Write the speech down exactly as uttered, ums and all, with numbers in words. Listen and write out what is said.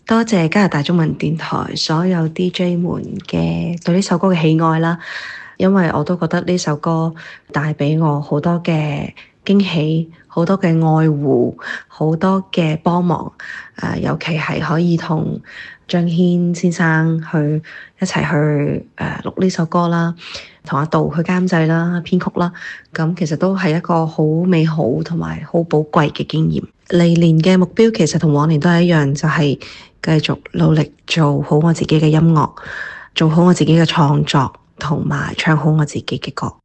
多謝加拿大中文電台所有 D J 們嘅對呢首歌嘅喜愛啦，因為我都覺得呢首歌帶俾我好多嘅驚喜，好多嘅愛護，好多嘅幫忙。誒、呃，尤其係可以同張軒先生去一齊去誒錄呢首歌啦，同阿杜去監製啦、編曲啦，咁其實都係一個好美好同埋好寶貴嘅經驗。嚟年嘅目標其實同往年都係一樣，就係、是、繼續努力做好我自己嘅音樂，做好我自己嘅創作，同埋唱好我自己嘅歌。